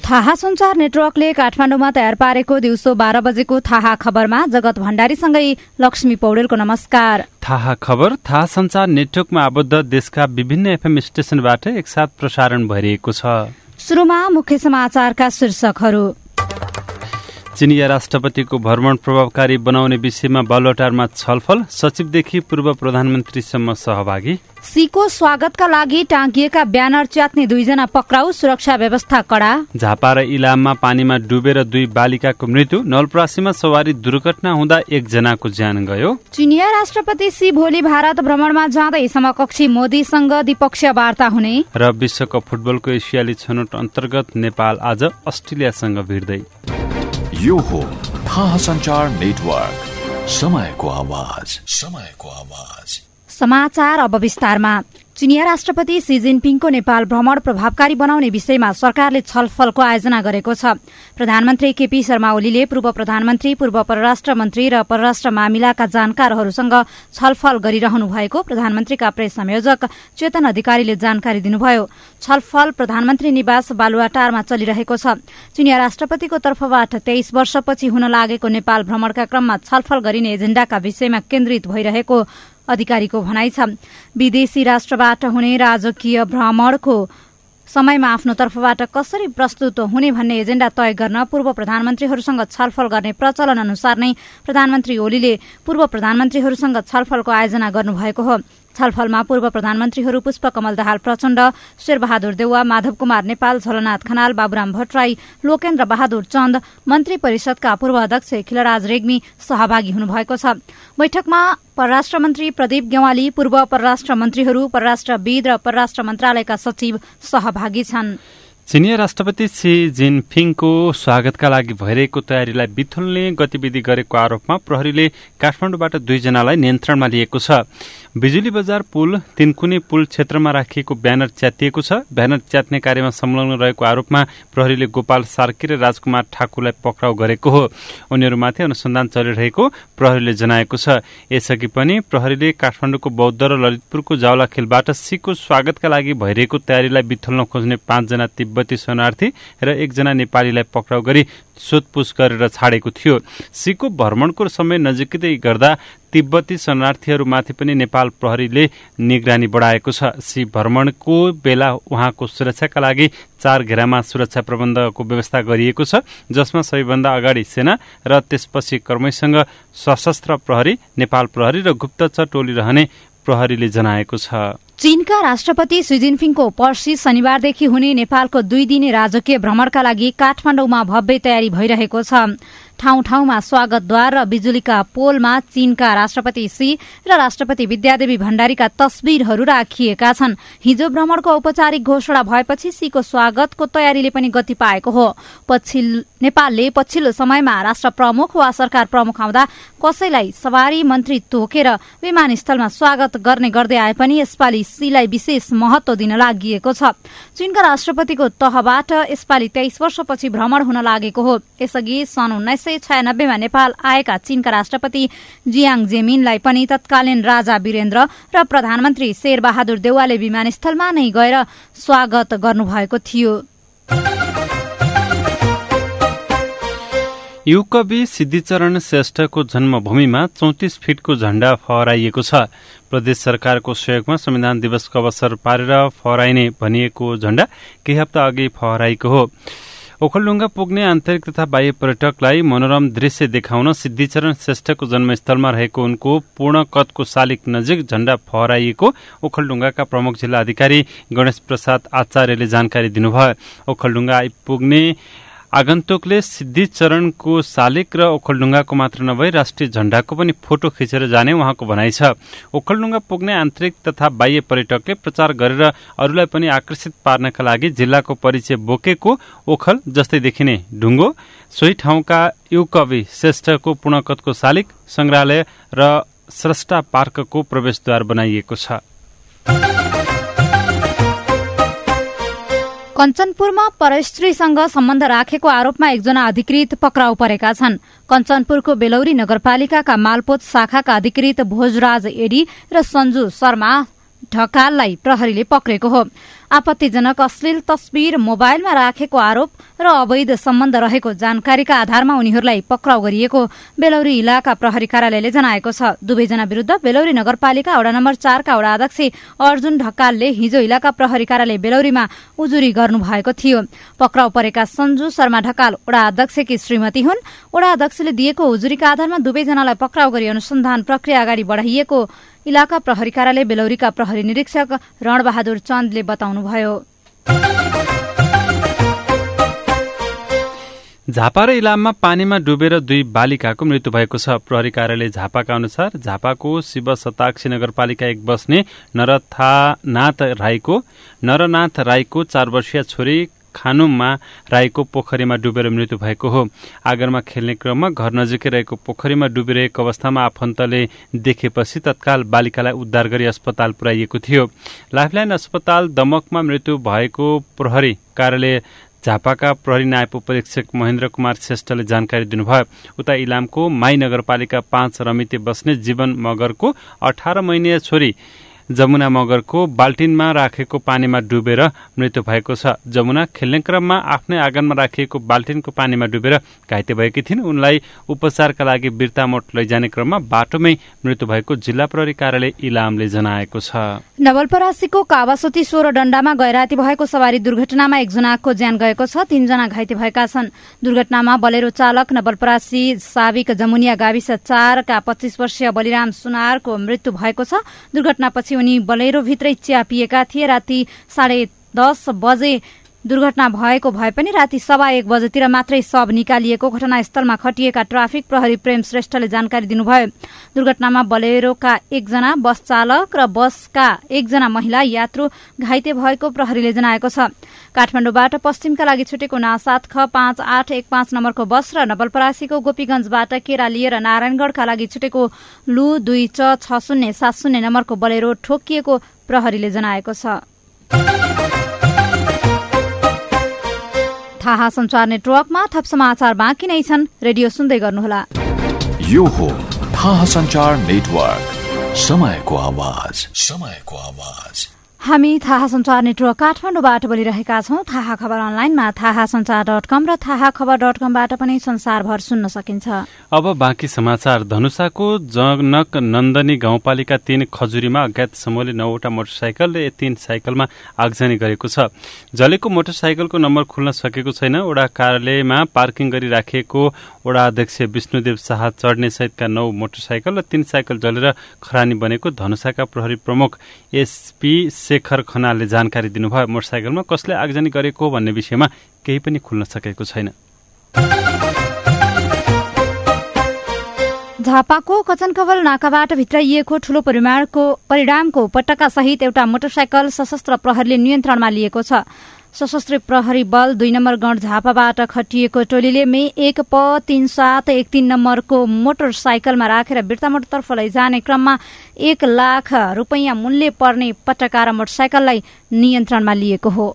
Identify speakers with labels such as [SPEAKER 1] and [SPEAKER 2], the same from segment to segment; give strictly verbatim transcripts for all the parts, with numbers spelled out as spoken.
[SPEAKER 1] थाहा सञ्चार नेटवर्कले काठमाडौँमा तयार पारेको दिउँसो बाह्र बजेको थाहा खबरमा जगत भण्डारीसँगै लक्ष्मी पौडेलको नमस्कार।
[SPEAKER 2] थाहा खबर थाहा सञ्चार नेटवर्कमा आबद्ध देशका विभिन्न एफएम स्टेशनबाट एकसाथ प्रसारण भइरहेको छ।
[SPEAKER 1] सुरुमा मुख्य समाचारका शीर्षकहरू।
[SPEAKER 2] चिनिया राष्ट्रपतिको भ्रमण प्रभावकारी बनाउने विषयमा बालुवाटारमा छलफल, सचिवदेखि पूर्व प्रधानमन्त्रीसम्म सहभागी।
[SPEAKER 1] सीको स्वागतका लागि टाँगिएका ब्यानर च्यात्ने दुईजना पक्राउ, सुरक्षा व्यवस्था कडा।
[SPEAKER 2] झापा र इलाममा पानीमा डुबेर दुई बालिकाको मृत्यु, नवलपरासीमा सवारी दुर्घटना हुँदा एकजनाको ज्यान गयो।
[SPEAKER 1] चिनिया राष्ट्रपति सी भोलि भारत भ्रमणमा जाँदै समकक्षी मोदीसँग द्विपक्षीय वार्ता हुने।
[SPEAKER 2] र विश्वकप फुटबलको एसियाली छनौट अन्तर्गत नेपाल आज अस्ट्रेलियासँग भिड्दै।
[SPEAKER 3] यो हो थाहा सञ्चार नेटवर्क, समयको आवाज, समयको आवाज।
[SPEAKER 1] समाचार अब विस्तारमा। चिनिया राष्ट्रपति सी जिनपिङको नेपाल भ्रमण प्रभावकारी बनाउने विषयमा सरकारले छलफलको आयोजना गरेको छ। प्रधानमन्त्री केपी शर्मा ओलीले पूर्व प्रधानमन्त्री, पूर्व परराष्ट्र मन्त्री र परराष्ट्र मामिलाका जानकारहरूसँग छलफल गरिरहनु भएको प्रधानमन्त्रीका प्रेस संयोजक चेतन अधिकारीले जानकारी दिनुभयो। छलफल प्रधानमन्त्री निवास बालुवाटारमा चलिरहेको छ। चिनिया राष्ट्रपतिको तर्फबाट तेइस वर्षपछि हुन लागेको नेपाल भ्रमणका क्रममा छलफल गरिने एजेण्डाका विषयमा केन्द्रित भइरहेको अधिकारीको भनाइ छ। विदेशी राष्ट्रबाट हुने राजकीय भ्रमणको समयमा आफ्नो तर्फबाट कसरी प्रस्तुत हुने भन्ने एजेण्डा तय गर्न पूर्व प्रधानमन्त्रीहरूसँग छलफल गर्ने प्रचलन अनुसार नै प्रधानमन्त्री ओलीले पूर्व प्रधानमन्त्रीहरूसँग छलफलको आयोजना गर्नुभएको हो। छलफलमा पूर्व प्रधानमन्त्रीहरू पुष्पकमल दाहाल प्रचण्ड, शेरबहादुर देउवा, माधव कुमार नेपाल, झलनाथ खनाल, बाबुराम भट्टराई, लोकेन्द्र बहादुर चन्द, मन्त्री परिषदका पूर्व अध्यक्ष खिलराज रेग्मी सहभागी हुनुभएको छ। बैठकमा परराष्ट्र मन्त्री प्रदीप गेवाली, पूर्व परराष्ट्र मन्त्रीहरू, परराष्ट्रविद र परराष्ट्र मन्त्रालयका सचिव सहभागी छन्।
[SPEAKER 2] चिनिया राष्ट्रपति सी जिनपिङको स्वागतका लागि भइरहेको तयारीलाई बिथुल्ने गतिविधि गरेको आरोपमा प्रहरीले काठमाडौँबाट दुईजनालाई नियन्त्रणमा लिएको छ। बिजुली बजार पुल तिनकुने पुल क्षेत्रमा राखिएको ब्यानर च्यातिएको छ। ब्यानर च्यात्ने कार्यमा संलग्न रहेको आरोपमा प्रहरीले गोपाल सार्की र राजकुमार ठाकुरलाई पक्राउ गरेको हो। उनीहरूमाथि अनुसन्धान चलिरहेको प्रहरीले जनाएको छ। यसअघि पनि प्रहरीले काठमाडौँको बौद्ध र ललितपुरको जावलाखेलबाट सीको स्वागतका लागि भइरहेको तयारीलाई बिथुल्न खोज्ने पाँचजना तिब्बती शरणार्थी र एकजना नेपालीलाई पक्राउ गरी सोधपुछ गरेर छाडेको थियो। सीको भ्रमणको समय नजिकै गर्दा तिब्बती शरणार्थीहरूमाथि पनि नेपाल प्रहरीले निगरानी बढाएको छ। सी भ्रमणको बेला उहाँको सुरक्षाका लागि चार घेरामा सुरक्षा प्रबन्धको व्यवस्था गरिएको छ, जसमा सबैभन्दा अगाडि सेना र त्यसपछि कर्मैसँग सशस्त्र प्रहरी, नेपाल प्रहरी र गुप्तचर टोली रहने प्रहरीले जनाएको छ।
[SPEAKER 1] चीनका राष्ट्रपति सी जिनपिङको पर्सि शनिबारदेखि हुने नेपालको दुई दिने राजकीय भ्रमणका लागि काठमाडौँमा भव्य तयारी भइरहेको छ। ठाउँ ठाउँमा स्वागतद्वार र बिजुलीका पोलमा चीनका राष्ट्रपति सी र राष्ट्रपति विद्यादेवी भण्डारीका तस्बिरहरू राखिएका छन्। हिजो भ्रमणको औपचारिक घोषणा भएपछि सीको स्वागतको तयारीले पनि गति पाएको हो। पछिल्लो नेपालले पछिल्लो समयमा राष्ट्र प्रमुख वा सरकार प्रमुख आउँदा कसैलाई सवारी मन्त्री तोकेर विमानस्थलमा स्वागत गर्ने गर्दै आए पनि यसपालि सीलाई विशेष महत्व दिन लागि छ। चीनका राष्ट्रपतिको तहबाट यसपालि तेइस वर्षपछि भ्रमण हुन लागेको हो। यसअघि सन् उन्नाइस सय छयानब्बेमा नेपाल आएका चीनका राष्ट्रपति जियाङ जेमिनलाई पनि तत्कालीन राजा वीरेन्द्र र प्रधानमन्त्री शेरबहादुर देउवाले विमानस्थलमा नै गएर स्वागत गर्नुभएको थियो।
[SPEAKER 2] युगकवि सिद्धिचरण श्रेष्ठको जन्मभूमिमा चौतिस फिटको झण्डा फहराइएको छ। प्रदेश सरकारको सहयोगमा संविधान दिवसको अवसर पारेर फहराइने भनिएको झण्डा केही हप्ता अघि फहराइएको हो। ओखलढुङ्गा पुग्ने आन्तरिक तथा बाह्य पर्यटकलाई मनोरम दृश्य देखाउन सिद्धिचरण श्रेष्ठको जन्मस्थलमा रहेको उनको पूर्ण कदको शालिग नजिक झण्डा फहराइएको ओखलढुङ्गाका प्रमुख जिल्ला अधिकारी गणेश प्रसाद आचार्यले जानकारी दिनुभयो। ओखलढुङ्गा आइपुग्ने आगन्तुकले सिद्धिचरणको शालिग र ओखलढुङ्गाको मात्र नभई राष्ट्रिय झण्डाको पनि फोटो खिचेर जाने उहाँको भनाइ छ। ओखलढुङ्गा पुग्ने आन्तरिक तथा बाह्य पर्यटकले प्रचार गरेर अरूलाई पनि आकर्षित पार्नका लागि जिल्लाको परिचय बोकेको ओखल जस्तै देखिने ढुङ्गो, सोही ठाउँका युगकवि श्रेष्ठको पूर्णकदको शालिग, संग्रहालय र स्रष्टा पार्कको प्रवेशद्वार बनाइएको छ।
[SPEAKER 1] कञ्चनपुरमा परस्त्रीसँग सम्बन्ध राखेको आरोपमा एकजना अधिकृत पक्राउ परेका छन्। कञ्चनपुरको बेलौरी नगरपालिकाका मालपोत शाखाका अधिकृत भोजराज एडी र सञ्जु शर्मा ढकाललाई प्रहरीले पक्रेको हो। आपत्तिजनक अश्लील तस्बिर मोबाइलमा राखेको आरोप र अवैध सम्बन्ध रहेको जानकारीका आधारमा उनीहरूलाई पक्राउ गरिएको बेलौरी इलाका प्रहरी कार्यालयले जनाएको छ। दुवैजना विरूद्ध बेलौरी नगरपालिका वडा नम्बर चारका वडा अध्यक्ष अर्जुन ढकालले हिजो इलाका प्रहरी कार्यालय बेलौरीमा उजुरी गर्नुभएको थियो। पक्राउ परेका सञ्जु शर्मा ढकाल वडा अध्यक्षकी श्रीमती हुन्। वडा अध्यक्षले दिएको उजुरीका आधारमा दुवैजनालाई पक्राउ गरी अनुसन्धान प्रक्रिया अगाडि बढाइएको इलाका प्रहरी कार्यालय बेलौरीका प्रहरी निरीक्षक रणबहादुर चन्दले बताउनुभयो।
[SPEAKER 2] झापा र इलाममा पानीमा डुबेर दुई बालिकाको मृत्यु भएको छ। प्रहरी कार्यालय झापाका अनुसार झापाको शिव शताक्षी नगरपालिका एक बस्ने नरनाथ राईको नरनाथ राईको चार वर्षीय छोरी खानुममा राईको पोखरीमा डुबेर मृत्यु भएको हो। आगरमा खेल्ने क्रममा घर नजिकै रहेको पोखरीमा डुबिरहेको अवस्थामा आफन्तले देखेपछि तत्काल बालिकालाई उद्धार गरी अस्पताल पुर्याइएको थियो। लाइफलाइन अस्पताल दमकमा मृत्यु भएको प्रहरी कार्यालय झापाका प्रहरी नायब उपरीक्षक महेन्द्र कुमार श्रेष्ठले जानकारी दिनुभयो। उता इलामको माई नगरपालिका पाँच रमिते बस्ने जीवन मगरको अठारह महिने छोरी जमुना मगरको बाल्टिनमा राखेको पानीमा डुबेर मृत्यु भएको छ। जमुना खेल्ने क्रममा आफ्नै आँगनमा राखिएको बाल्टिनको पानीमा डुबेर घाइते भएकी थिइन्। उनलाई उपचारका लागि बिर्तामोट लैजाने क्रममा बाटोमै मृत्यु भएको जिल्ला प्रहरी कार्यालय इलामले जनाएको छ।
[SPEAKER 1] नवलपरासीको कावासोती सोह्र डण्डामा गैराती भएको सवारी दुर्घटनामा एकजनाको ज्यान गएको छ, तीनजना घाइते भएका छन्। दुर्घटनामा बलेरो चालक नवलपरासी साविक जमुनिया गाविस चारका पच्चीस वर्षीय बलिराम सुनारको मृत्यु भएको छ। दुर्घटनापछि उनी बलेरो भित्रै चिया पिएका थिए। राति साढे दस बजे दुर्घटना भएको भए पनि राति सवा एक बजेतिर मात्रै शव निकालिएको घटनास्थलमा खटिएका ट्राफिक प्रहरी प्रेम श्रेष्ठले जानकारी दिनुभयो। दुर्घटनामा बलेरोका एकजना बस चालक र बसका एकजना महिला यात्रु घाइते भएको प्रहरीले जनाएको छ। काठमाडौँबाट पश्चिमका लागि छुटेको ना सात ख पाँच आठ एक पाँच नम्बरको बस र नवलपरासीको गोपीगंजबाट केरा लिएर नारायणगढ़का लागि छुटेको लु दुई च छ शून्य सात शून्य नम्बरको बलेरो ठोकिएको प्रहरीले जनाएको छ। थाहा संचार नेटवर्कमा थप समाचार बाँकी नै छन्, रेडियो सुन्दै गर्नुहोला।
[SPEAKER 3] यो हो थाहा संचार नेटवर्क, समयको आवाज, समयको आवाज।
[SPEAKER 1] हामी थाहा संचार नेटवर्क काठमाडौँबाट बोलिरहेका छौं। थाहा खबर अनलाइनमा थाहा संचार डट कम र थाहा खबर डट कमबाट पनि संसारभर सुन्न सकिन्छ।
[SPEAKER 2] अब बाँकी समाचार। धनुषाको जनक नन्दनी गाउँपालिका तीन खजुरीमा अज्ञात समूहले नौवटा मोटरसाइकल र तीन साइकलमा आगजनी गरेको छ। जलेको मोटरसाइकलको नम्बर खुल्न सकेको छैन। वडा कार्यालयमा पार्किङ गरी राखिएको वडा अध्यक्ष विष्णुदेव शाह चढ्ने सहितका नौ मोटरसाइकल र तीन साइकल जलेर खरानी बनेको धनुषाका प्रहरी प्रमुख एसपी शेखर खनालले जानकारी दिनुभयो। मोटरसाइकलमा कसले आगजनी गरेको भन्ने विषयमा केही पनि खुल्न सकेको छैन।
[SPEAKER 1] झापाको कचनकवल नाकाबाट भित्राइएको ठूलो परिमाणको परिणामको उपत्यका सहित एउटा मोटरसाइकल सशस्त्र प्रहरीले नियन्त्रणमा लिएको छ। सशस्त्र प्रहरी बल दुई नम्बर गण झापाबाट खटिएको टोलीले मे एक प तीन सात एक तीन नम्बरको मोटरसाइकलमा राखेर बिर्तामोडतर्फ लैजाने क्रममा एक लाख रुपियाँ मूल्य पर्ने पटका र मोटरसाइकललाई नियन्त्रणमा लिएको हो।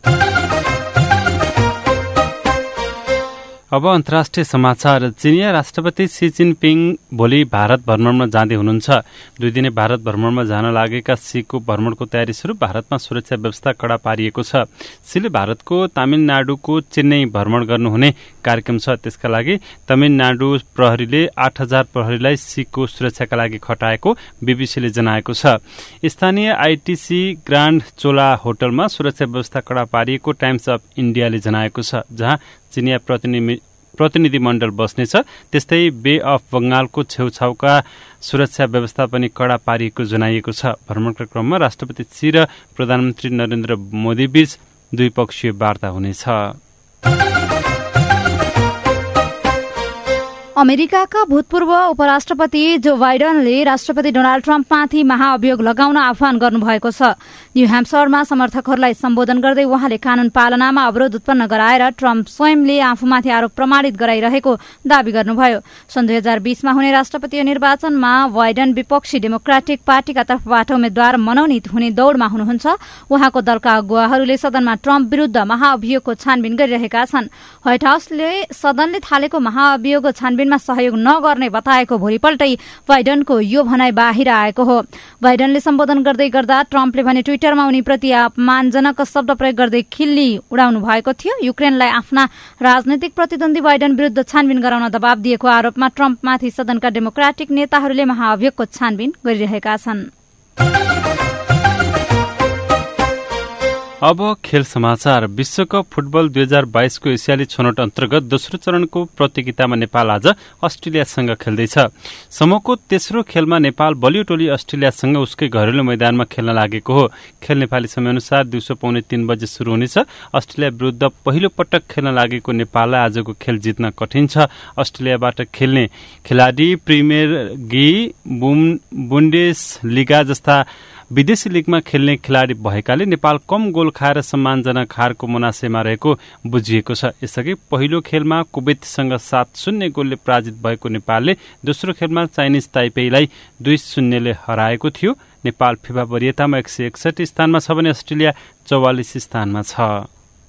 [SPEAKER 2] अब अन्तर्राष्ट्रिय समाचार। चीनिया राष्ट्रपति सी जिनपिङ भोलि भारत भ्रमणमा जाँदै हुनुहुन्छ। दुई दिने भारत भ्रमणमा जान लागेका सीको भ्रमणको तयारी स्वरूप भारतमा सुरक्षा व्यवस्था कड़ा पारिएको छ। सीले भारतको तमिलनाडुको चेन्नई भ्रमण गर्नुहुने कार्यक्रम छ। त्यसका लागि तमिलनाडु प्रहरीले आठ हजार प्रहरीलाई सीको सुरक्षाका लागि खटाएको बीबीसीले जनाएको छ। स्थानीय आईटीसी ग्रान्ड चोला होटलमा सुरक्षा व्यवस्था कड़ा पारिएको टाइम्स अफ इन्डियाले जनाएको छ, जहाँ चिनिया प्रतिनिधि मण्डल बस्नेछ। त्यस्तै बे अफ बंगालको छेउछाउका सुरक्षा व्यवस्था पनि कड़ा पारिएको जनाइएको छ। भ्रमणका क्रममा राष्ट्रपति सी र प्रधानमन्त्री नरेन्द्र मोदी बीच द्विपक्षीय वार्ता हुनेछ।
[SPEAKER 1] अमेरिकाका भूतपूर्व उपराष्ट्रपति जो बाइडनले राष्ट्रपति डोनाल्ड ट्रम्पमाथि महाअभियोग लगाउन आह्वान गर्नुभएको छ। न्यू ह्याम्पसरमा समर्थकहरूलाई सम्बोधन गर्दै उहाँले कानून पालनामा अवरोध उत्पन्न गराएर ट्रम्प स्वयंले आफूमाथि आरोप प्रमाणित गराइरहेको दावी गर्नुभयो। सन् दुई हजार बीसमा हुने राष्ट्रपतीय निर्वाचनमा बाइडन विपक्षी डेमोक्रेटिक पार्टीका तर्फबाट उम्मेद्वार मनोनित हुने दौड़मा हुनुहुन्छ। उहाँको दलका अगुवाहरूले सदनमा ट्रम्प विरूद्ध महाअभियोगको छानबिन गरिरहेका छन्। व्हाइट हाउसले सदनले थालेको महाअभियोग छानबिन युक्रेनमा सहयोग नगर्ने बताएको भोलिपल्टै बाइडनको यो भनाइ बाहिर आएको हो। बाइडनले सम्बोधन गर्दै गर्दा ट्रम्पले भने ट्विटरमा उनीप्रति अपमानजनक शब्द प्रयोग गर्दै खिल्ली उडाउनु भएको थियो। युक्रेनलाई आफ्ना राजनैतिक प्रतिद्वन्दी बाइडन विरुद्ध छानबिन गराउन दबाब दिएको आरोपमा ट्रम्पमाथि सदनका डेमोक्रेटिक नेताहरूले महाअभियोगको छानबिन गरिरहेका छन्।
[SPEAKER 2] अब खेल समाचार। विश्वकप फुटबल दुई हजार बाइसको एसियाली छनौट अन्तर्गत दोस्रो चरणको प्रतियोगितामा नेपाल आज अस्ट्रेलियासँग खेल्दैछ। समूहको तेस्रो खेलमा नेपाल बलियो टोली अस्ट्रेलियासँग उसकै घरेलु मैदानमा खेल्न लागेको हो। खेल नेपाली समयअनुसार दिउँसो पौने तीन बजे शुरू हुनेछ। अस्ट्रेलिया विरुद्ध पहिलो पटक खेल्न लागेको नेपाललाई आजको खेल जित्न कठिन छ। अस्ट्रेलियाबाट खेल्ने खेलाडी प्रिमियर गी, बुन्डेस लिगा जस्ता विदेशी लिगमा खेल्ने खेलाडी भएकाले नेपाल कम गोल खाएर सम्मानजनक हारको मुनासेमा रहेको बुझिएको छ। यसअघि पहिलो खेलमा कुवेतसँग सात शून्य गोलले पराजित भएको नेपालले दोस्रो खेलमा चाइनिज ताइपेईलाई दुई शून्यले हराएको थियो। नेपाल फिफा वरियतामा एक सय एकसठी स्थानमा छ भने अस्ट्रेलिया चौवालिस स्थानमा छ।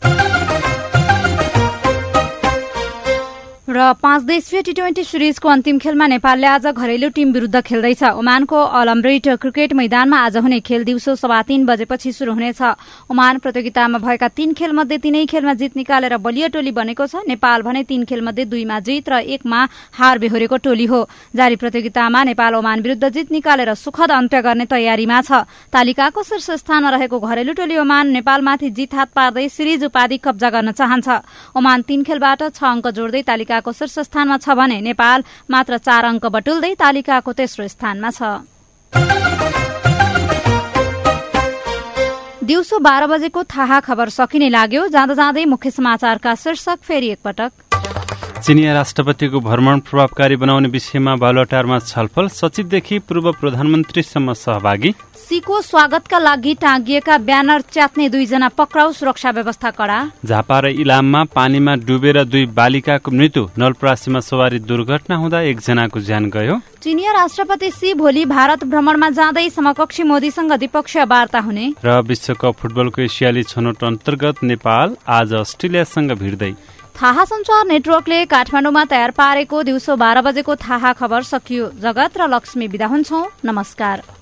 [SPEAKER 1] र पाँच देशीय टी ट्वेन्टी सिरिजको अन्तिम खेलमा नेपालले आज घरेलु टिम विरुद्ध खेल्दैछ। ओमानको अलम्ब्रेट क्रिकेट मैदानमा आज हुने खेल दिउँसो सवा तीन बजेपछि शुरू हुनेछ। ओमान प्रतियोगितामा भएका तीन खेलमध्ये तीनै खेलमा जित निकालेर बलियो टोली बनेको छ। नेपाल भने तीन खेलमध्ये दुईमा जित र एकमा हार बेहोरेको टोली हो। जारी प्रतियोगितामा नेपाल ओमान विरुद्ध जित निकालेर सुखद अन्त्य गर्ने तयारीमा छ। तालिकाको शीर्ष स्थानमा रहेको घरेलु टोली ओमान नेपालमाथि जित हात पार्दै सिरिज उपाधि कब्जा गर्न चाहन्छ। ओमान तीन खेलबाट छ अङ्क जोड्दै तालिका को शीर्ष स्थानमा छ भने नेपाल मात्र चार अङ्क बटुल्दै तालिकाको तेस्रो स्थानमा छ। दिउँसो बाह्र बजेको थाहा खबर सकिने लाग्यो। जाँदा जाँदै मुख्य समाचारका शीर्षक फेरि एकपटक।
[SPEAKER 2] चिनिया राष्ट्रपतिको भ्रमण प्रभावकारी बनाउने विषयमा बालुवाटारमा छलफल। सचिवदेखि पूर्व प्रधानमन्त्रीसम्म सहभागी।
[SPEAKER 1] सीको स्वागतका लागि टाँगिएका ब्यानर च्यात्ने दुईजना पक्राउ, सुरक्षा व्यवस्था कडा।
[SPEAKER 2] झापा र इलाममा पानीमा डुबेर दुई बालिकाको मृत्यु। नलपरासीमा सवारी दुर्घटना हुँदा एकजनाको ज्यान गयो।
[SPEAKER 1] चिनिया राष्ट्रपति सी भोलि भारत भ्रमणमा जाँदै समकक्षी मोदीसँग द्विपक्षीय वार्ता हुने। र
[SPEAKER 2] विश्वकप फुटबलको एसियाली छनौट अन्तर्गत नेपाल आज अस्ट्रेलियासँग भिड्दै।
[SPEAKER 1] थाहा सञ्चार नेटवर्कले काठमाडौँमा तयार पारेको दिउँसो बाह्र बजेको थाहा खबर सकियो। जगत र लक्ष्मी बिदा हुन्छौं। नमस्कार।